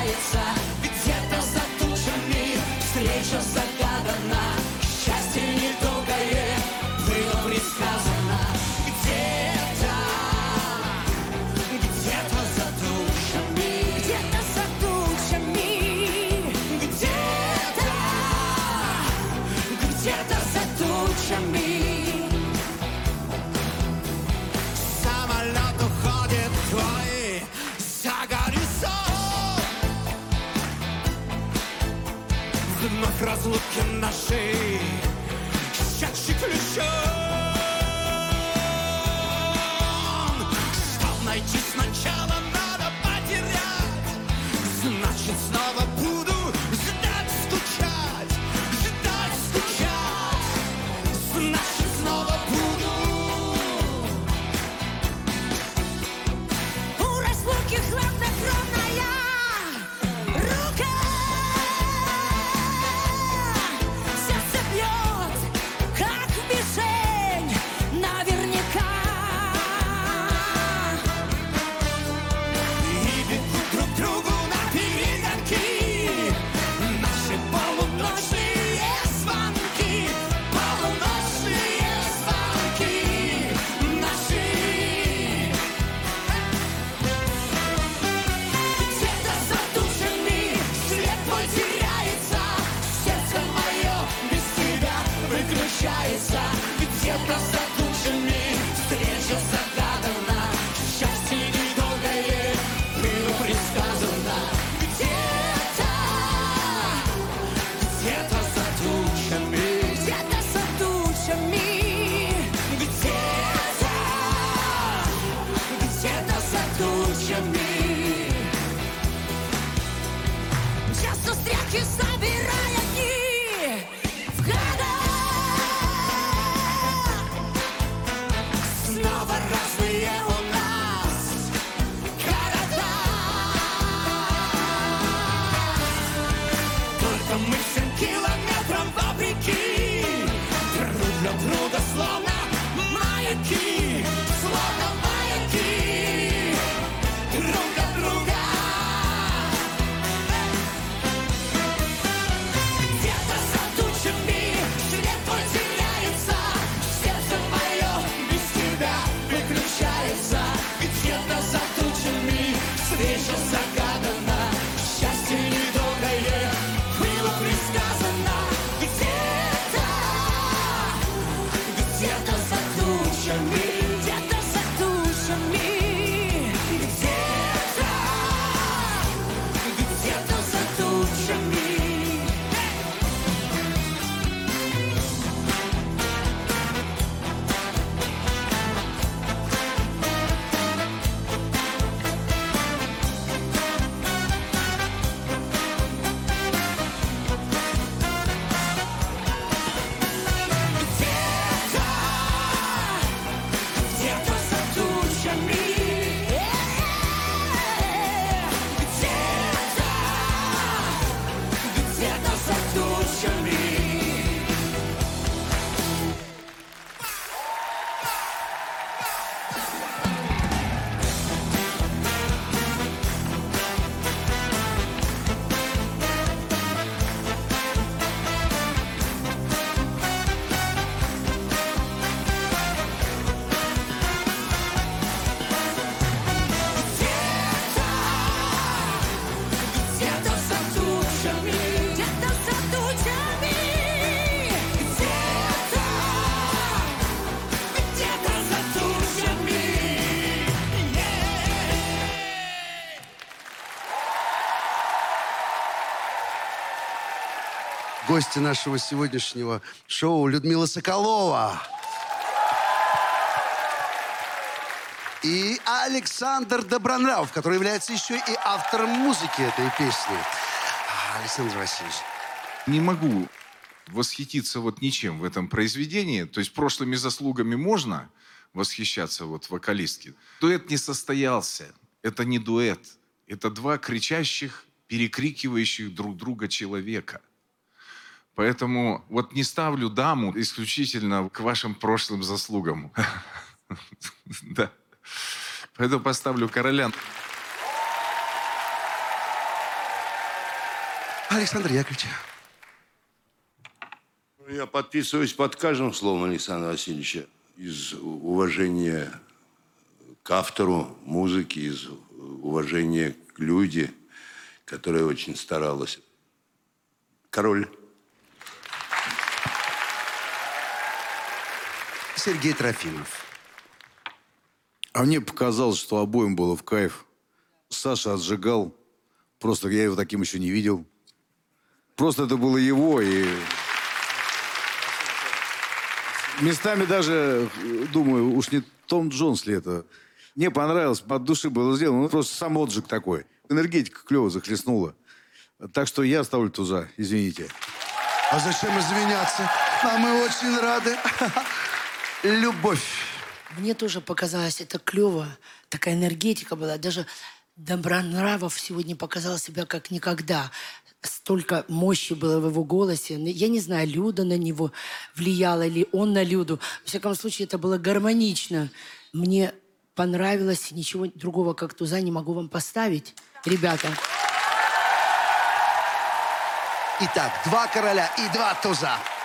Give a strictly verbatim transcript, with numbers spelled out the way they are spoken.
теряется, где-то за тучами встреча загадана. Счастье недолгое было предсказано. Где-то, где-то за тучами, где-то за тучами, где-то, где-то за тучами. Самолет уходит твой за горизонт. Вновь разлуки наши, счастье ключом. Чтоб найти сначала надо потерять. Значит снова буду ждать, стучать, ждать, стучать. Значит снова буду. У разлуки хладнокровная рука. Сердце бьет, как в мишень, наверняка. И бегут друг другу на перегонки наши полуночные звонки, полуночные звонки наши. Где-то за тучами свет твой теряется, сердце мое без тебя выключается. Где-то за тучами встреча загадана, счастье недолгое было предсказано. Где-то, где-то за тучами, где-то за тучами, где-то, где-то за тучами. Часто стрелки собирая дни в года. Снова разные у нас города. Только мы всем километрам вопреки, друг для друга словно маяки, словно маяки, друг для друга. Где-то за тучами свет твой теряется, сердце мое без тебя выключается. Где-то за тучами встреча загадана, счастье недолгое было предсказано. Где-то, где-то за тучами, где-то за тучами, где-то, где-то за тучами. Где-то за тучами, где-то, где-то за тучами. Где-то за тучами, где-то за тучами, где-то, где-то за тучами. Гости нашего сегодняшнего шоу Людмила Соколова и Александр Добронравов, который является еще и автором музыки этой песни. Александр Васильевич. Не могу восхититься вот ничем в этом произведении. То есть прошлыми заслугами можно восхищаться вот вокалистки. Дуэт не состоялся. Это не дуэт. Это два кричащих, перекрикивающих друг друга человека. Поэтому вот не ставлю даму исключительно к вашим прошлым заслугам. Да. Поэтому поставлю короля. Александр Яковлевич. Я подписываюсь под каждым словом Александра Васильевича из уважения к автору музыки, из уважения к люди, которая очень старалась. Король. Сергей Трофимов. А мне показалось, что обоим было в кайф. Саша отжигал. Просто я его таким еще не видел. Просто это было его, и... Местами даже, думаю, уж не Том Джонс ли это. Мне понравилось, от души было сделано. Ну, просто сам отжиг такой. Энергетика клево захлестнула. Так что я ставлю туза, извините. А зачем извиняться? А мы очень рады. Любовь. Мне тоже показалось это клево. Такая энергетика была. Даже Добронравов сегодня показал себя как никогда. Столько мощи было в его голосе. Я не знаю, Люда на него влияла или он на Люду. Во всяком случае, это было гармонично. Мне понравилось. Ничего другого, как туза, не могу вам поставить. Ребята. Итак, два короля и два туза.